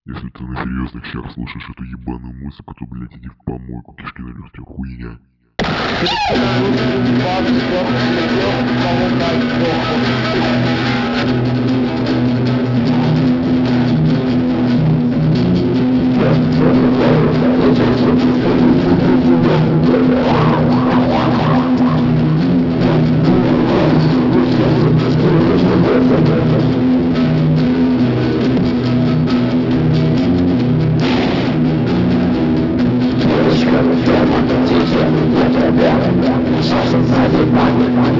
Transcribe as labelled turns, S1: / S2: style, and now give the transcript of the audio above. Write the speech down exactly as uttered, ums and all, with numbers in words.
S1: Если ты на серьезных щах слушаешь эту ебаную музыку, то, блядь, иди в помойку, кишки на легких, хуйня.
S2: Sasha,